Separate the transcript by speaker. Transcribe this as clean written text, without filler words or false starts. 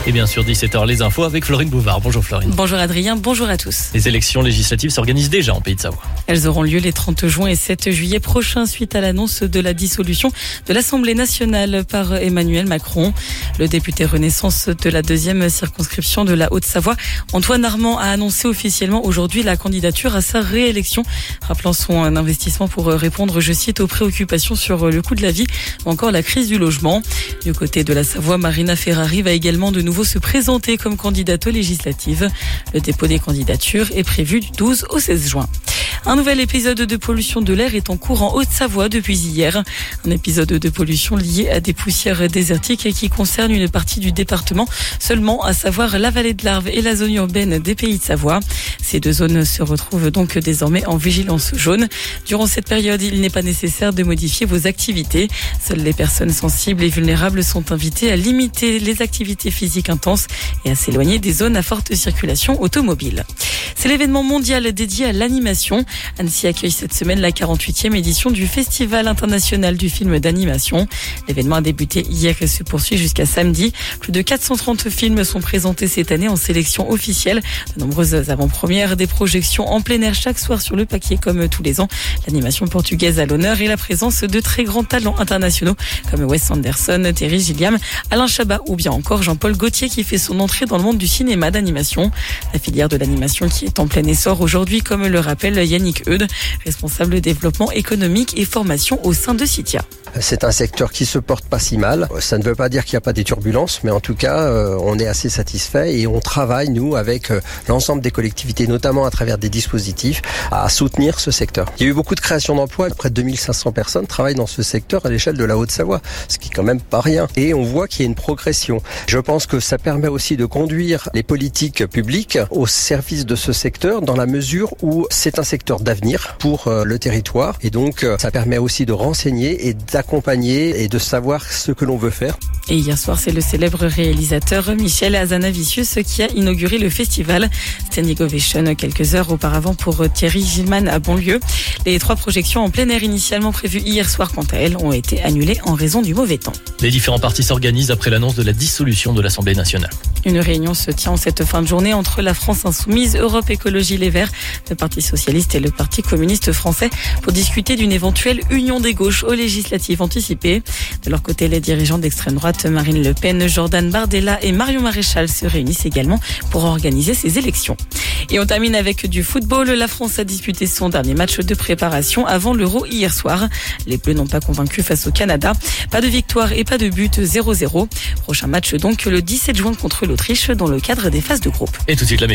Speaker 1: Et bien sûr, 17h, les infos avec Florine Bouvard. Bonjour Florine.
Speaker 2: Bonjour Adrien, bonjour à tous.
Speaker 1: Les élections législatives s'organisent déjà en Pays de Savoie.
Speaker 2: Elles auront lieu les 30 juin et 7 juillet prochains suite à l'annonce de la dissolution de l'Assemblée nationale par Emmanuel Macron. Le député Renaissance de la 2e circonscription de la Haute-Savoie, Antoine Armand, a annoncé officiellement aujourd'hui la candidature à sa réélection, rappelant son investissement pour répondre, je cite, aux préoccupations sur le coût de la vie ou encore la crise du logement. Du côté de la Savoie, Marina Ferrari va également de nouveau se présenter comme candidate aux législatives. Le dépôt des candidatures est prévu du 12 au 16 juin. Un nouvel épisode de pollution de l'air est en cours en Haute-Savoie depuis hier. Un épisode de pollution lié à des poussières désertiques qui concerne une partie du département seulement, à savoir la vallée de l'Arve et la zone urbaine des Pays de Savoie. Ces deux zones se retrouvent donc désormais en vigilance jaune. Durant cette période, il n'est pas nécessaire de modifier vos activités. Seules les personnes sensibles et vulnérables sont invitées à limiter les activités physiques intenses et à s'éloigner des zones à forte circulation automobile. C'est l'événement mondial dédié à l'animation. Annecy accueille cette semaine la 48e édition du Festival international du film d'animation. L'événement a débuté hier et se poursuit jusqu'à samedi. Plus de 430 films sont présentés cette année en sélection officielle. De nombreuses avant-premières, des projections en plein air chaque soir sur le paquet comme tous les ans. L'animation portugaise a l'honneur et la présence de très grands talents internationaux comme Wes Anderson, Terry Gilliam, Alain Chabat ou bien encore Jean-Paul Gaultier qui fait son entrée dans le monde du cinéma d'animation. La filière de l'animation qui est en plein essor aujourd'hui, comme le rappelle Yannick Eudes, responsable développement économique et formation au sein de Citia.
Speaker 3: C'est un secteur qui se porte pas si mal. Ça ne veut pas dire qu'il n'y a pas des turbulences, mais en tout cas, on est assez satisfait et on travaille, nous, avec l'ensemble des collectivités, notamment à travers des dispositifs, à soutenir ce secteur. Il y a eu beaucoup de création d'emplois. Près de 2500 personnes travaillent dans ce secteur à l'échelle de la Haute-Savoie, ce qui est quand même pas rien. Et on voit qu'il y a une progression. Je pense que ça permet aussi de conduire les politiques publiques au service de ce secteur dans la mesure où c'est un secteur d'avenir pour le territoire. Et donc, ça permet aussi de renseigner et d'accompagner et de savoir ce que l'on veut faire.
Speaker 2: Et hier soir, c'est le célèbre réalisateur Michel Hazanavicius qui a inauguré le festival Standing Ovation quelques heures auparavant pour Thierry Gilman à Bonlieu. Les 3 projections en plein air initialement prévues hier soir, quant à elles, ont été annulées en raison du mauvais temps.
Speaker 1: Les différents partis s'organisent après l'annonce de la dissolution de l'Assemblée nationale.
Speaker 2: Une réunion se tient en cette fin de journée entre la France Insoumise, Europe Écologie Les Verts, le Parti Socialiste et le Parti Communiste Français pour discuter d'une éventuelle union des gauches aux législatives anticipées. De leur côté, les dirigeants d'extrême droite Marine Le Pen, Jordan Bardella et Marion Maréchal se réunissent également pour organiser ces élections. Et on termine avec du football. La France a disputé son dernier match de préparation avant l'Euro hier soir. Les Bleus n'ont pas convaincu face au Canada. Pas de victoire et pas de but, 0-0. Prochain match donc le 17 juin contre l'Autriche dans le cadre des phases de groupe.
Speaker 1: Et tout de suite la